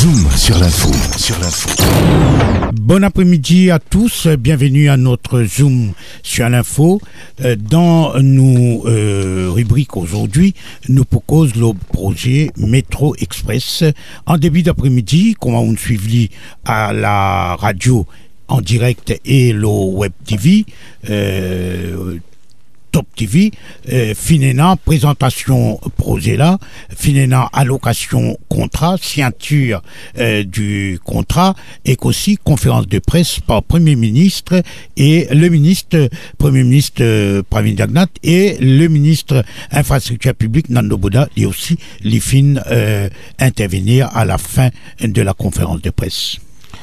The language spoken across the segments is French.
Zoom sur l'info. Bon après-midi à tous, bienvenue à notre Zoom sur l'info. Dans nos rubriques aujourd'hui, nous proposons le projet Métro Express. En début d'après-midi, comment on suit à la radio en direct et le web TV, Top TV, Finena, présentation projet là, Finena, allocation contrat, signature du contrat, et aussi conférence de presse par Premier ministre et le Premier ministre Pravin Jagnat et le ministre Infrastructure publique Nando Boda, et aussi les fins intervenir à la fin de la conférence de presse.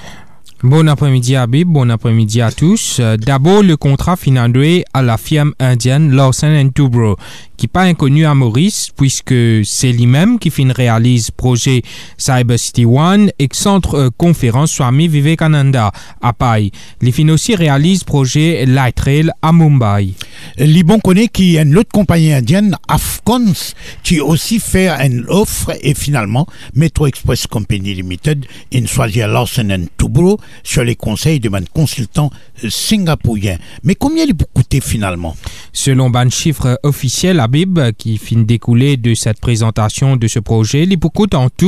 Bon après-midi Habib, bon après-midi à tous. D'abord, le contrat financé à la firme indienne Larsen & Toubro, qui n'est pas inconnu à Maurice, puisque c'est lui-même qui réalise projet Cyber City One et centre conférence Swami Vivekananda à Pai. Il aussi réalise projet Light Rail à Mumbai. Libon connaît qu'il y a une autre compagnie indienne, Afcons, qui aussi fait une offre, et finalement, Metro Express Company Limited, une choisir Larsen & Toubro sur les conseils de man consultant singapourien. Mais combien il peut coûter finalement? Selon un chiffre officiel, Habib, qui finit découler de cette présentation de ce projet, il coûte en tout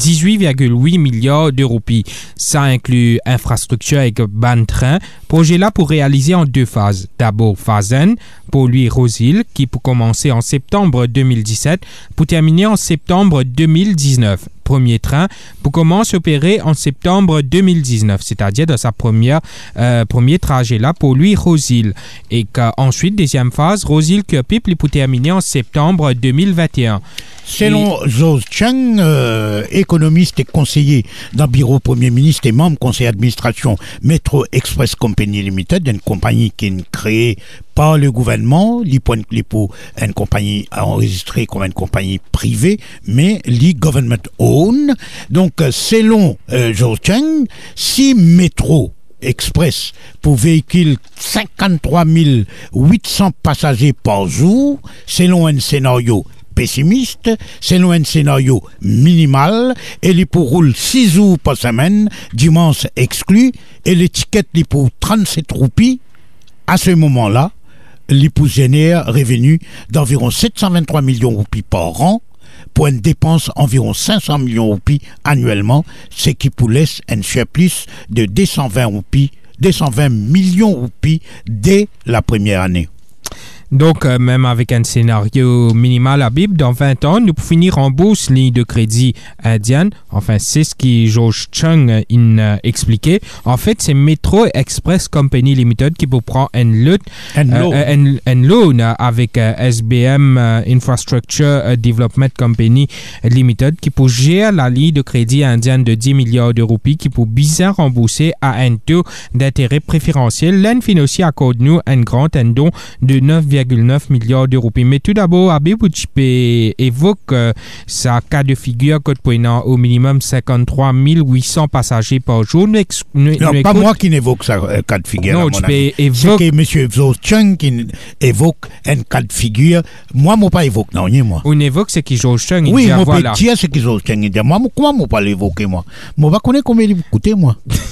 18,8 milliards de roupies. Ça inclut infrastructure avec ban train. Projet là pour réaliser en deux phases. D'abord, phase 1, pour lui Rosil, qui peut commencer en septembre 2017 pour terminer en septembre 2019. Premier train pour commencer à opérer en septembre 2019, c'est-à-dire dans sa premier trajet là pour lui Rosil, et qu'ensuite deuxième phase Rosil Kupip pour terminer en septembre 2021. Selon Zhou Cheng, économiste et conseiller dans le bureau Premier ministre et membre conseil d'administration Metro Express Company Limited, une compagnie qui est créée par le gouvernement, pour une compagnie enregistrée comme une compagnie privée, mais government owned. Donc, selon Zhou Cheng, si Metro Express pour véhicule 53 800 passagers par jour, selon un scénario pessimiste, selon un scénario minimal, et les pour roule 6 jours par semaine, dimanche exclu, et l'étiquette les pour 37 roupies, à ce moment-là, les pour génère revenu d'environ 723 millions de roupies par an, pour une dépense environ 500 millions de roupies annuellement, ce qui pour laisse un surplus de 220 millions de roupies dès la première année. Donc, même avec un scénario minimal à Bib, dans 20 ans, nous pouvons finir en bourse ligne de crédit indienne. Enfin, c'est ce qui George Chung expliqué. En fait, c'est Metro Express Company Limited qui peut prendre un loan avec SBM Infrastructure Development Company Limited qui peut gérer la ligne de crédit indienne de 10 milliards de roupies qui peut bien rembourser à un taux d'intérêt préférentiel. L'Enfin aussi accorde nous un grand don de 9,9 milliards de roupies. Mais tout d'abord, Habib évoque sa cas de figure que prenant au minimum 53 800 passagers par jour. Non, pas moi qui n'évoque ça cas de figure. Non, c'est que M. Zhou Cheng qui évoque un cas de figure. Moi, je ne pas évoque, non, moi. On évoque ce qui Zhou Cheng. Oui, je peux dire ce qui Zhou Cheng dit. Moi, comment je ne pas l'évoquer, moi? Je ne connais combien il coûte, moi.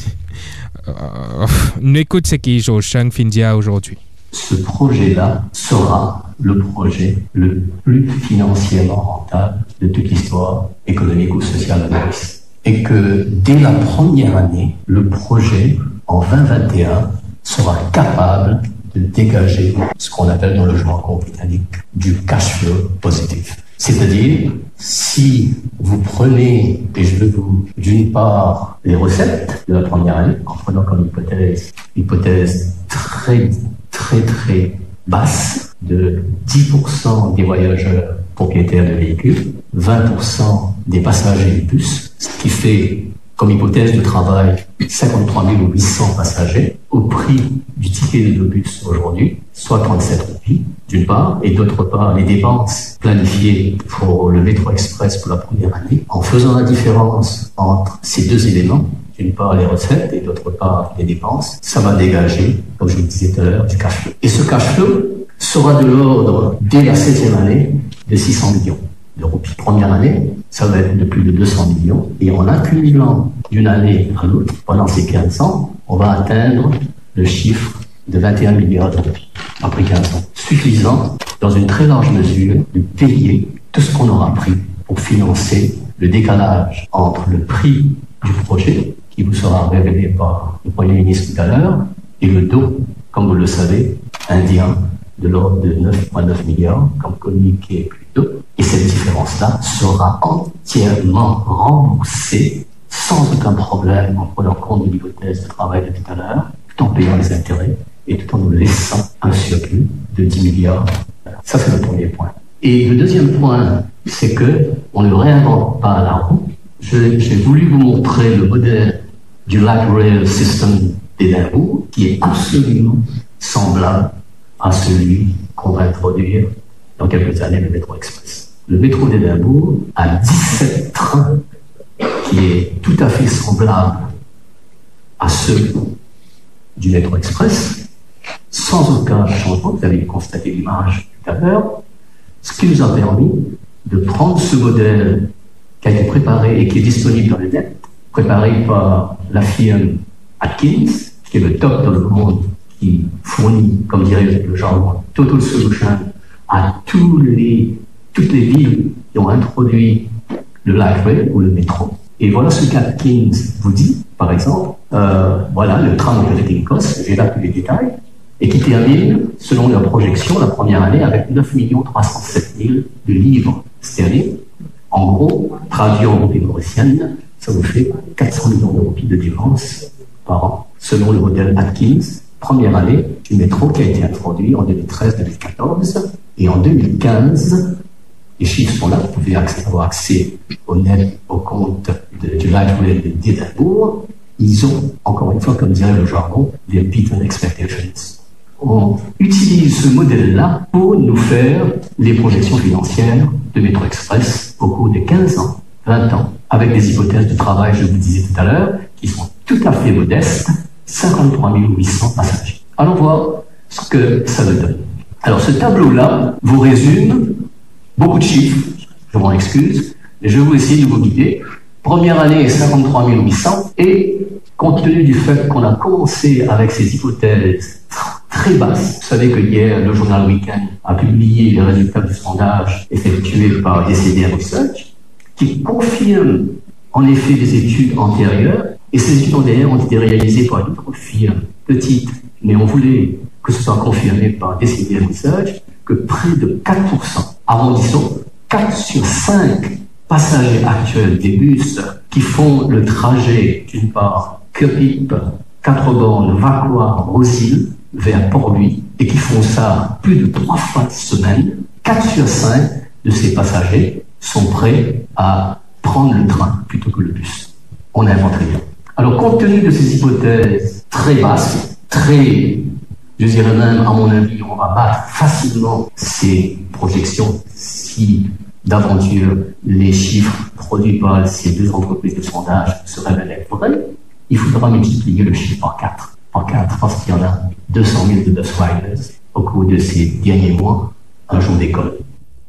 Nous écoute ce qui Zhou Cheng finit dire aujourd'hui. Ce projet-là sera le projet le plus financièrement rentable de toute l'histoire économique ou sociale de Maurice. Et que dès la première année, le projet, en 2021, sera capable de dégager ce qu'on appelle dans le jargon britannique du cash flow positif. C'est-à-dire, si vous prenez, et je veux vous, d'une part, les recettes de la première année, en prenant comme hypothèse très basse de 10% des voyageurs propriétaires de véhicules, 20% des passagers du bus, ce qui fait comme hypothèse de travail 53 800 passagers au prix du ticket de bus aujourd'hui, soit 37 roupies d'une part, et d'autre part les dépenses planifiées pour le Metro Express pour la première année, en faisant la différence entre ces deux éléments, d'une part les recettes et d'autre part les dépenses, ça va dégager, comme je vous le disais tout à l'heure, du cash flow. Et ce cash flow sera de l'ordre, dès la 7e année, de 600 millions. de roupies. Première année, ça va être de plus de 200 millions. Et en accumulant d'une année à l'autre, pendant ces 15 ans, on va atteindre le chiffre de 21 milliards de roupies après 15 ans. Suffisant, dans une très large mesure, de payer tout ce qu'on aura pris pour financer le décalage entre le prix du projet, qui vous sera révélé par le Premier ministre tout à l'heure, et le dos, comme vous le savez, indien, de l'ordre de 9,9 milliards, comme communiqué plus tôt. Et cette différence-là sera entièrement remboursée sans aucun problème en prenant compte de l'hypothèse de travail de tout à l'heure, tout en payant les intérêts et tout en nous laissant un surplus de 10 milliards. Ça, c'est le premier point. Et le deuxième point, c'est que on ne réinvente pas la roue. J'ai voulu vous montrer le modèle du Light Rail System d'Édimbourg, qui est absolument semblable à celui qu'on va introduire dans quelques années, le métro express. Le métro d'Édimbourg a 17 trains qui est tout à fait semblable à ceux du métro express, sans aucun changement. Vous avez constaté l'image tout à l'heure, ce qui nous a permis de prendre ce modèle qui a été préparé et qui est disponible dans le net, préparé par la firme Atkins, qui est le top dans le monde, qui fournit, comme dirait le jargon, Total Solution à toutes les villes qui ont introduit le light rail ou le métro. Et voilà ce qu'Atkins vous dit, par exemple, voilà le tram operating cost, j'ai là tous les détails, et qui termine, selon leur projection, la première année avec 9 307 000 de livres sterling. En gros, traduit en roupies mauriciennes, ça vous fait 400 millions de roupies de dépenses par an, selon le modèle Atkins, première année du métro qui a été introduit en 2013-2014. Et en 2015, les chiffres sont là, vous pouvez avoir accès au net, au compte du Light Rail d'Édimbourg. Ils ont, encore une fois, comme dirait le jargon, des beaten expectations. On utilise ce modèle-là pour nous faire les projections financières de Métro Express au cours des 15 ans, 20 ans, avec des hypothèses de travail, je vous disais tout à l'heure, qui sont tout à fait modestes, 53 800 passagers. Allons voir ce que ça nous donne. Alors ce tableau-là vous résume beaucoup de chiffres, je m'en excuse, mais je vais vous essayer de vous guider. Première année, 53 800, et compte tenu du fait qu'on a commencé avec ces hypothèses très basses, vous savez que hier, le journal Weekend a publié les résultats du sondage effectué par DCD Research, qui confirme en effet des études antérieures, et ces études antérieures ont été réalisées par une autre firme petite, mais on voulait que ce soit confirmé par DCD Research, que près de 4%, arrondissons, 4 sur 5 passagers actuels des bus qui font le trajet d'une part Kirpip, 4 bornes, Vacois, Rosil, vers Port-Louis, et qui font ça plus de 3 fois par semaine, 4 sur 5 de ces passagers sont prêts à prendre le train plutôt que le bus. On n'invente rien. Alors, compte tenu de ces hypothèses très basses, très, je dirais même, à mon avis, on va battre facilement ces projections si d'aventure les chiffres produits par ces deux entreprises de sondage se révèlent vrais. Il faudra multiplier le chiffre par 4. Par 4, parce qu'il y en a 200 000 de bus riders au cours de ces derniers mois, un jour d'école.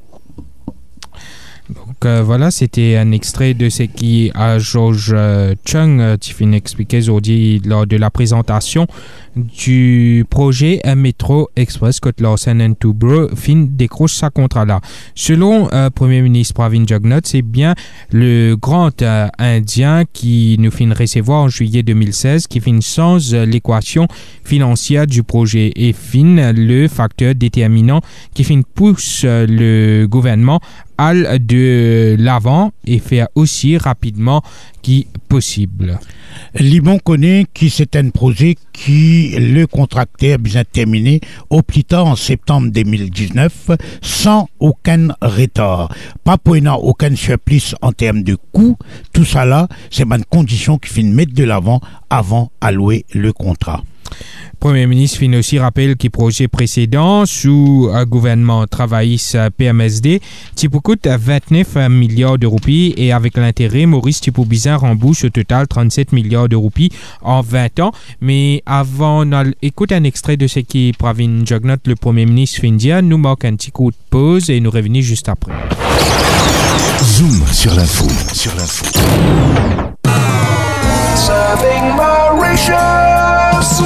Donc voilà, c'était un extrait de ce qui George Chung Tiffin expliquait aujourd'hui lors de la présentation du projet Métro Express que Lawson & Toubro décroche sa contrat-là. Selon Premier ministre Pravin Jugnauth, c'est bien le grand Indien qui nous fin recevoir en juillet 2016 qui fin sans l'équation financière du projet et fin le facteur déterminant qui fin pousse le gouvernement aller de l'avant et faire aussi rapidement qui possible. Limon connaît qui c'est un projet qui le contracteur bien terminé au plus tard en septembre 2019 sans aucun retard. Pas pour aucun surplus en termes de coûts. Tout ça là, c'est une condition qui finit mettre de l'avant avant allouer le contrat. Premier ministre fin aussi rappelle que projet précédent sous un gouvernement travailliste PMSD Tipou coûte 29 milliards de roupies et avec l'intérêt Maurice Tipou Bizin rembourse au total 37 milliards de roupies en 20 ans. Mais avant on écoute un extrait de ce qui Pravin Jugnauth, le premier ministre, fin dire, nous marque un petit coup de pause et nous revenons juste après. Zoom sur l'info. Serving Mauritius.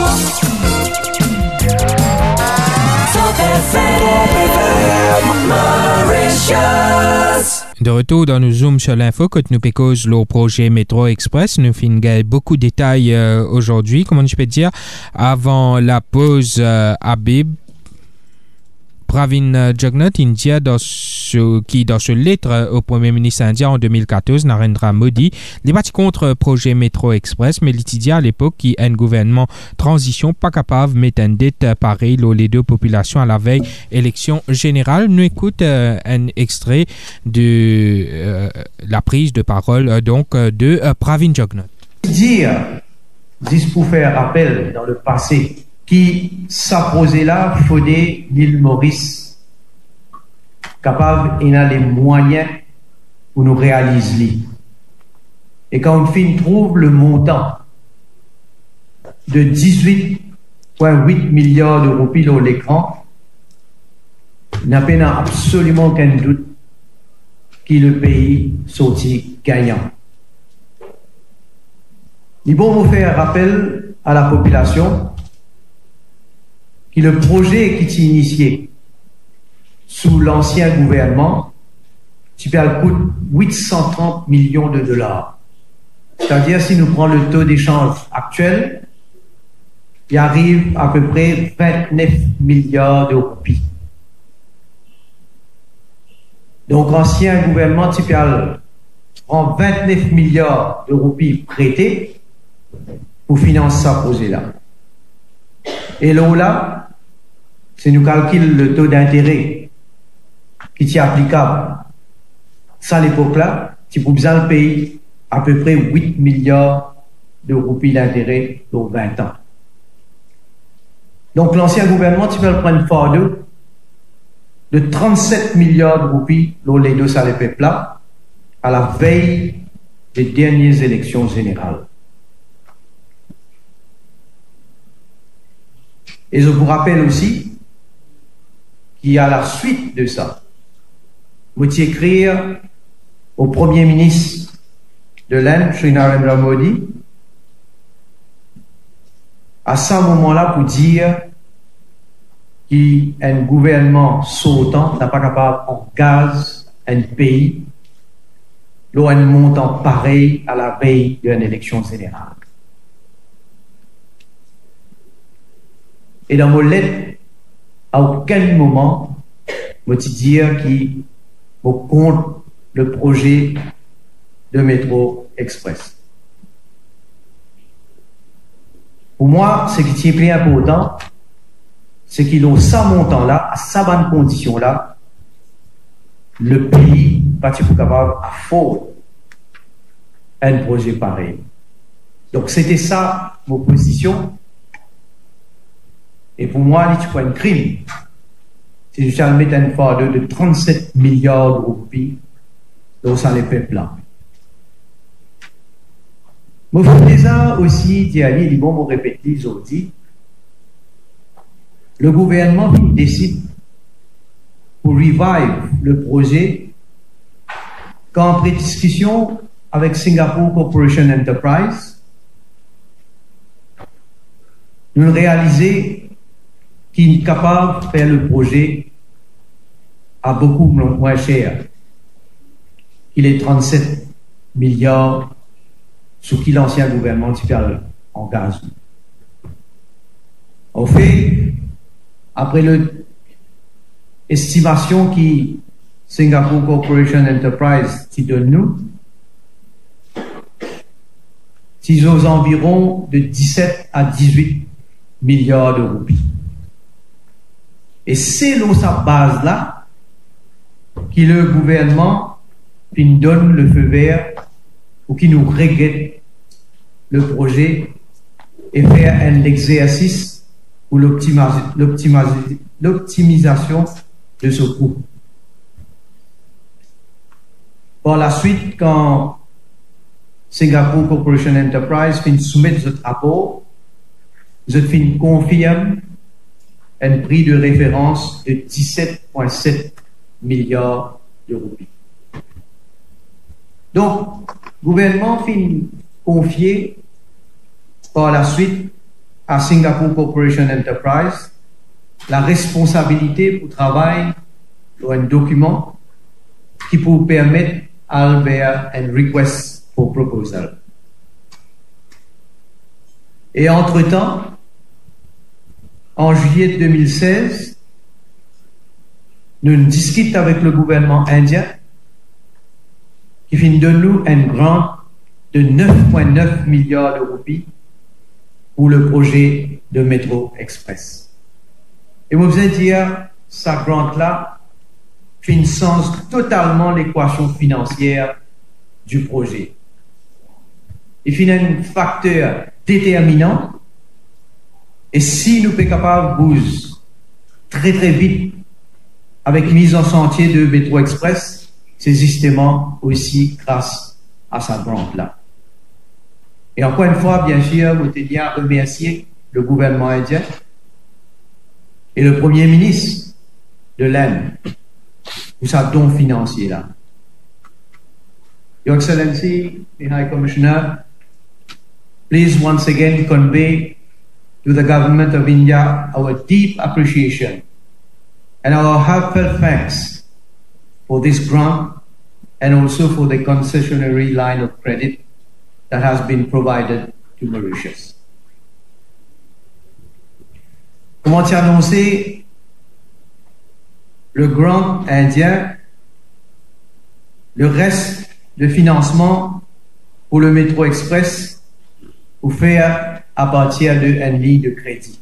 Top FM, Mauritius. De retour dans nos Zoom sur l'info, quand nous pécose le projet Métro Express, nous finissons beaucoup de détails aujourd'hui, comment je peux dire, avant la pause Habib. Pravin Jugnauth India dans ce lettre au Premier ministre indien en 2014, Narendra Modi, les partis contre le projet Métro Express, mais l'Itidia à l'époque qui est un gouvernement transition pas capable de mettre une dette pareille les deux populations à la veille élection générale. Nous écoute un extrait de la prise de parole de Pravin Jugnauth. Dire, pour faire appel dans le passé, qui s'apposait là, faudait l'île Maurice, capable et a les moyens pour nous réaliser. Et quand on trouve le montant de 18,8 milliards d'euros pile à l'écran, il n'y a pas absolument aucun doute que le pays sorti gagnant. Il faut vous faire rappel à la population que le projet qui est initié sous l'ancien gouvernement, coûte 830 millions de dollars. C'est-à-dire, si nous prenons le taux d'échange actuel, il arrive à peu près 29 milliards de roupies. Donc, l'ancien gouvernement prend 29 milliards de roupies prêtés pour financer ce projet-là. Et là, c'est nous calculons le taux d'intérêt qui est applicable. Ça, à l'époque-là, tu peux besoin de payer à peu près 8 milliards de roupies d'intérêt pour 20 ans. Donc, l'ancien gouvernement, tu peux le prendre fardeau de 37 milliards de roupies pour les deux salaires peuple-là à la veille des dernières élections générales. Et je vous rappelle aussi qu'il y a la suite de ça. Vous écrire au Premier ministre de l'Inde, Sri Narendra Modi, à ce moment-là pour dire qu'un gouvernement sautant n'est pas capable en gaz un pays l'on a un montant pareil à la veille d'une élection générale. Et dans mon lettre, à aucun moment, je dire qu'il compte le projet de Métro Express. Pour moi, ce qui est plus important, c'est qu'il a ça montant-là, à sa bonne condition-là, le pays pas capable à faire un projet pareil. Donc, c'était ça, mon position. Et pour moi, c'est pas un crime. Si je vais mettre un fardeau de 37 milliards de roupies dans ça les peuples là. Mais faut déjà aussi dire, il bon me répéter aujourd'hui, le gouvernement décide pour revive le projet quand après discussion avec Singapore Corporation Enterprise, nous réalisons qu'il est capable de faire le projet à beaucoup moins cher. Il est 37 milliards sur qui l'ancien gouvernement en gaz. En fait, après l'estimation qui Singapore Corporation Enterprise qui donne nous, c'est aux environs de 17 à 18 milliards de roupies. Et c'est là sa base-là que le gouvernement nous donne le feu vert ou qui nous regrette le projet et faire un exercice pour l'optimisation de ce coût. Par la suite, quand Singapore Corporation Enterprise fin soumettre ce rapport, je fin confirme un prix de référence de 17,7 milliards de roupies. Donc, le gouvernement finit confié par la suite à Singapore Corporation Enterprise la responsabilité pour travailler sur un document qui peut permettre à faire un request for proposal. Et entre-temps, en juillet 2016, nous discutons avec le gouvernement indien qui finit de nous un grant de 9,9 milliards de roupies pour le projet de métro express. Et vous allez dire, ça grant-là finance totalement l'équation financière du projet. Il finit un facteur déterminant. Et si nous sommes capables de bouger très très vite avec mise en chantier de métro express, c'est justement aussi grâce à sa grant-là. Et encore une fois, bien sûr, vous tenez à remercier le gouvernement indien et le premier ministre de l'Inde pour sa don financier-là. Your Excellency, the High Commissioner, please once again convey to the Government of India our deep appreciation and our heartfelt thanks for this grant and also for the concessionary line of credit that has been provided to Mauritius. Comment t'y annoncer le grant indien, le reste de financement pour le métro express pour faire à partir d'une ligne de crédit.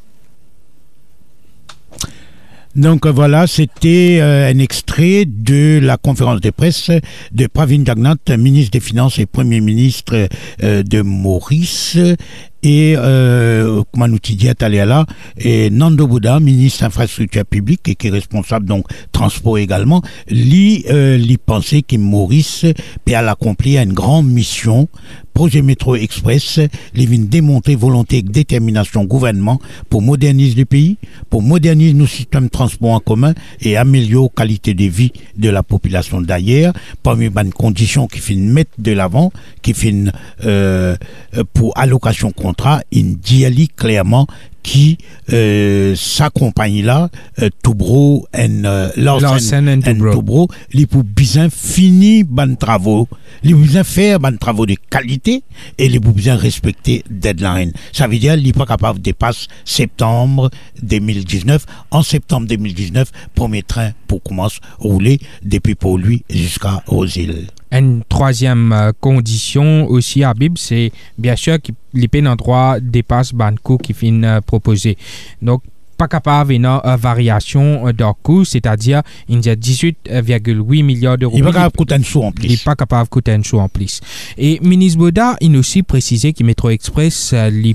Donc voilà, c'était un extrait de la conférence de presse de Pravin Jagnnath, ministre des Finances et Premier ministre de Maurice. Et Kumanu Tidiat Aliala et Nando Bouddha, ministre infrastructure publique et qui est responsable donc transport également, lui pensait que Maurice peut accomplir une grande mission. Projet métro express, il vient démontrer volonté et détermination gouvernement pour moderniser le pays, pour moderniser nos systèmes de transport en commun et améliorer la qualité de vie de la population d'ailleurs, parmi les conditions qui finissent mettre de l'avant, qui finissent pour allocation contrat, il dit clairement qui sa compagnie là Toubro Larsen and Toubro li pour bien finir ban travaux, li pour bien faire ban travaux de qualité et li pour bien respecter deadline. Ça veut dire li pas capable de dépasser septembre 2019. En septembre 2019, premier train pour commencer à rouler depuis pour lui jusqu'à aux îles. Une troisième condition aussi à Bib, c'est bien sûr que les pays d'endroit dépassent le coût qui finit proposé. Donc, pas capable d'une variation de coût, c'est-à-dire il y a 18,8 milliards d'euros. Il n'est pas capable de coûter un sou en plus. Il n'est pas capable de coûter un sou en plus. Et ministre Bouddha, il a aussi précisé que Métro Express,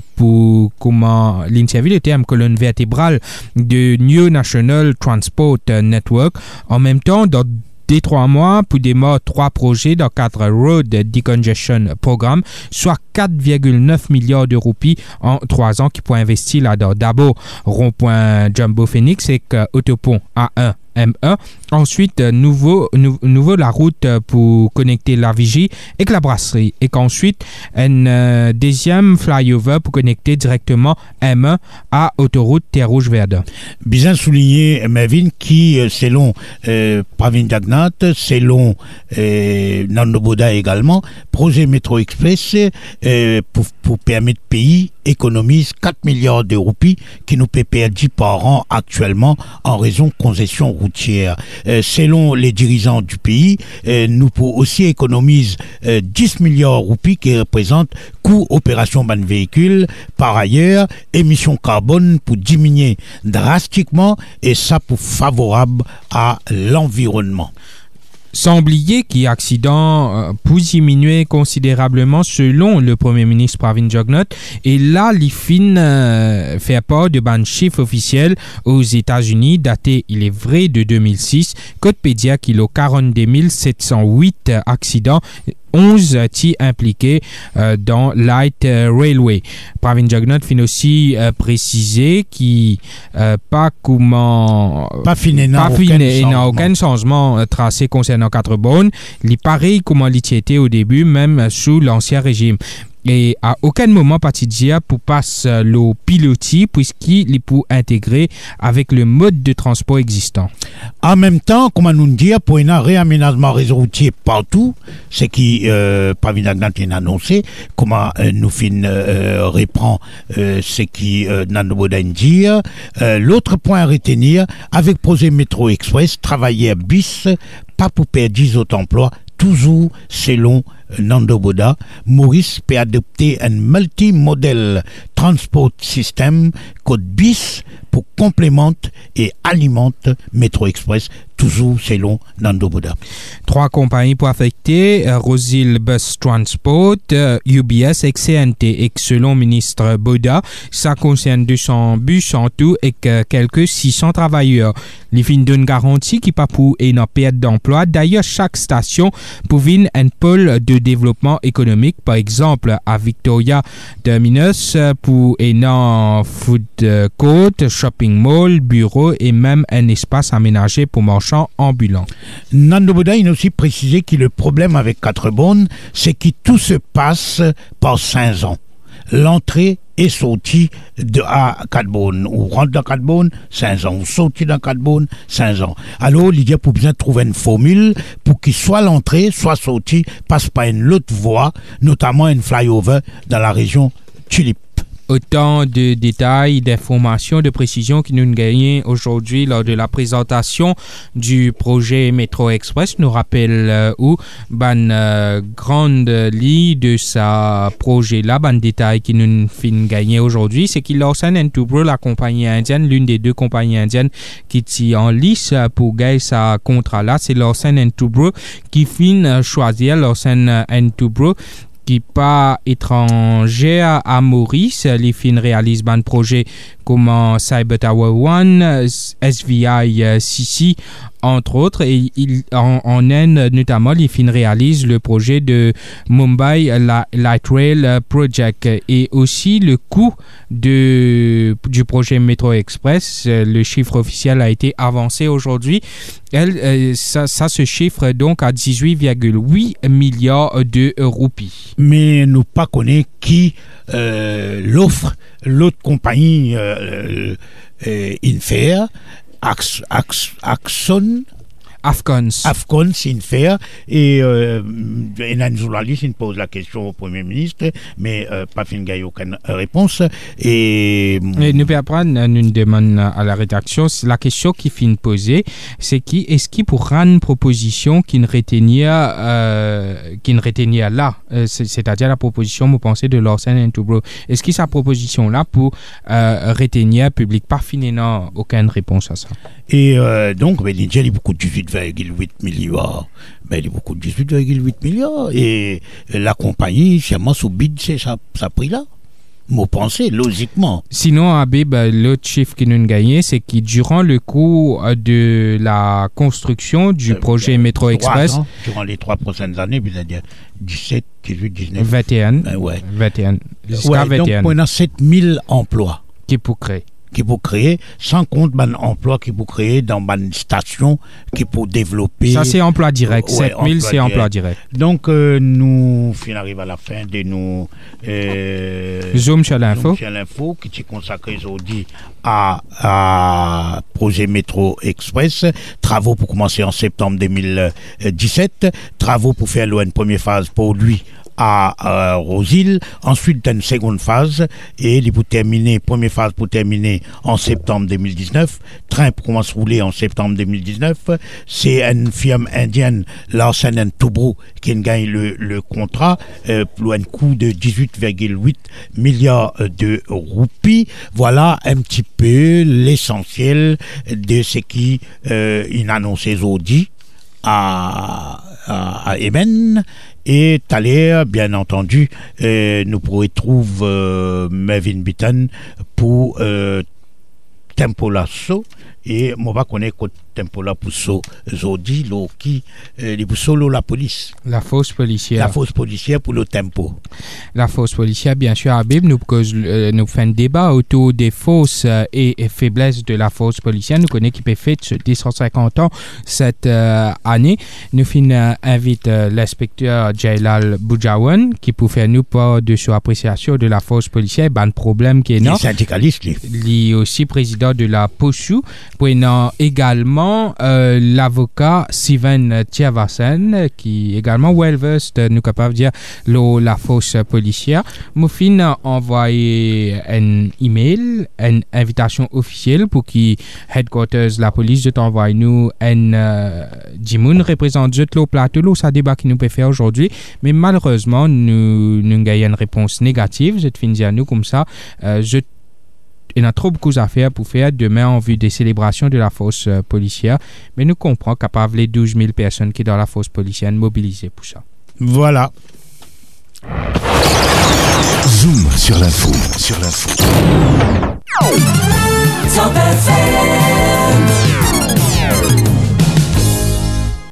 l'interview le terme colonne vertébrale de New National Transport Network, en même temps, dans des 3 mois pour démarrer 3 projets dans le cadre Road Decongestion Programme, soit 4,9 milliards de roupies en 3 ans qui pourraient investir là-dedans. D'abord, rond-point Jumbo Phoenix et autopont A1 M1. Ensuite, nouveau la route pour connecter la Vigie et la brasserie. Et qu'ensuite, un deuxième flyover pour connecter directement M1 à autoroute Terre-Rouge-Verdun. Bien souligné, Mervyn, qui, selon Pravin Jagnnath, selon Nando Bouddha également, projet Métro Express pour permettre au pays économise 4 milliards de roupies qui nous peut perdre par an actuellement en raison de congestion routière. Selon les dirigeants du pays, nous pouvons aussi économiser 10 milliards de roupies qui représentent coût opération ban véhicule. Par ailleurs, émissions carbone pour diminuer drastiquement et ça pour favorable à l'environnement. Sans oublier qu'il accident peut diminuer considérablement selon le Premier ministre Pravin Jagnnath. Et là, l'IFIN fait part de ban chiffre officiel aux États-Unis, daté, il est vrai, de 2006. Codepédia qu'il y a 42 708 accidents 11 qui impliqués dans Light Railway. Pravin Jagannath fin aussi précisé qu'il pas fini n'a aucun changement tracé concernant Carbone. Il est pareil comment il était au début, même sous l'ancien régime. Et à aucun moment Patidia pour passer le pilotis puisqu'il est pour intégrer avec le mode de transport existant. En même temps, comme nous dit, pour un réaménagement réseau routier partout, ce qui Pravin Jagannath a annoncé, comment nous reprend ce qui Nando Boda dit. L'autre point à retenir, avec projet Métro Express, travailler à bis, pas pour perdre 10 autres emplois, toujours selon Nando Boda, Maurice peut adopter un multimodel transport système code BIS pour complémente et alimente Métro Express, toujours selon Nando Boda. 3 compagnies pour affecter Rosil Bus Transport, UBS et CNT. Et selon ministre Boda, ça concerne 200 bus en tout et quelques 600 travailleurs. Les fins d'une garantie qui pas pour une perte d'emploi. D'ailleurs, chaque station pouvine un pôle de développement économique, par exemple à Victoria Terminus pour un food court, shopping mall, bureau et même un espace aménagé pour marchands ambulants. Nando Boda a aussi précisé que le problème avec Carbone, c'est que tout se passe par 5 ans. L'entrée est sortie à Carbone, ou rentre dans Carbone, 5 ans, ou sortie dans Carbone, 5 ans. Alors, il y a pour bien trouver une formule pour qu'il soit l'entrée, soit sortie, passe par une autre voie, notamment une flyover dans la région Tulip. Autant de détails, d'informations, de précisions que nous avons gagné aujourd'hui lors de la présentation du projet Métro Express. Nous rappelle où grande ligne de ce projet-là, détail qui nous fait gagner aujourd'hui, c'est qu'il Lawson & Toubro, la compagnie indienne, l'une des 2 compagnies indiennes qui est en lice pour gagner ce contrat-là, c'est Lawson & Toubro qui fin choisir Lawson & Toubro qui pas étranger à Maurice. Les fins réalisent un projet comme Cyber Tower One, SVI CC, entre autres, et en Inde notamment, les fins réalisent le projet de Mumbai Light Rail Project, et aussi le coût du projet Métro Express. Le chiffre officiel a été avancé aujourd'hui. Ça se chiffre donc à 18,8 milliards de roupies. Mais nous pas connaît qui l'offre, l'autre compagnie Infer, Afcons Infer, et un journaliste il pose la question au Premier ministre, mais pas fin gagne aucune réponse. Et nous pouvons prendre une demande à la rédaction. La question qui finit posée, c'est est-ce qu'il pourra une proposition qui ne retenir là, c'est-à-dire la proposition, vous pensez, de Lawson & Toubro. Est-ce que sa proposition là pour retenir public pas finalement aucune réponse à ça? Et donc, il y a beaucoup de 18,8 milliards. Il y a beaucoup de 18,8 milliards. Et la compagnie, seulement sous bid, c'est ça prix-là. Vous pensez, logiquement. Sinon, Habib, l'autre chiffre que nous avons gagné, c'est que durant le cours de la construction du projet Métro Express, durant les 3 prochaines années, c'est-à-dire 17, 18, 19, 21, 21, jusqu'à 21. Donc, on a 7000 emplois qui pour créer, sans compte emploi qui pour créer dans une station qui pour développer. Ça, c'est emploi direct. 7000, c'est emploi direct. Donc, nous arrivons à la fin de nos Zoom sur l'info qui est consacré aujourd'hui à projet Métro Express. Travaux pour commencer en septembre 2017. Travaux pour faire une première phase pour lui à Rosil, ensuite une seconde phase, et il pour terminer, première phase pour terminer en septembre 2019, train pour commencer à rouler en septembre 2019. C'est une firme indienne, Lawson & Toubro, qui gagne le contrat pour un coût de 18,8 milliards de roupies. Voilà un petit peu l'essentiel de ce qui il annoncé aujourd'hui à Yemen. Et tout à l'heure, bien entendu, nous pourrons trouver Mervyn Bitton pour Tempo Lasso, et on va connaître tempo là pour so zodi lo qui les pour solo la police. La force policière. La force policière pour le tempo. La force policière, bien sûr, Habib, nous faisons un débat autour des forces et faiblesses de la force policière. Nous connaissons qui peut fêter 250 ans cette année. Nous invitons l'inspecteur Jailal Boujawan qui peut faire nous part de son appréciation de la force policière, ben problème qui est non. Syndicaliste, lui aussi président de la POSU. Prenant également l'avocat Sivan Tiavasen qui est également well-versed, nous capable de dire la force policière. Moufine a envoyé un email, une invitation officielle pour que headquarters la police de t'envoyer nous un Jimoun représente le plateau, ça débat qui nous peut faire aujourd'hui, mais malheureusement nous avons une réponse négative. Je te finis à nous comme ça. Il y a trop beaucoup à faire pour faire demain en vue des célébrations de la force policière, mais nous comprenons capable les 12 000 personnes qui sont dans la force policière mobilisées pour ça. Voilà. Zoom sur l'info. Top FM.